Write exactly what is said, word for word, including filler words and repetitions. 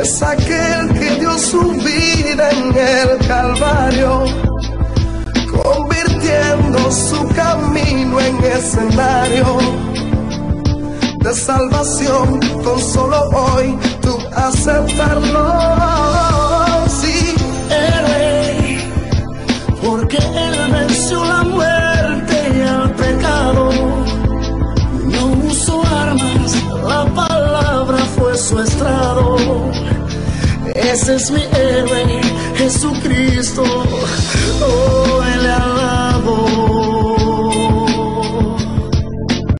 es aquel que dio su vida en el Calvario, convirtiendo su camino en escenario de salvación, con solo hoy tú aceptarlo. Sí, héroe, porque Él venció la muerte y el pecado. No usó armas, la palabra fue su estrado. Ese es mi héroe, Jesucristo, oh, le alabo.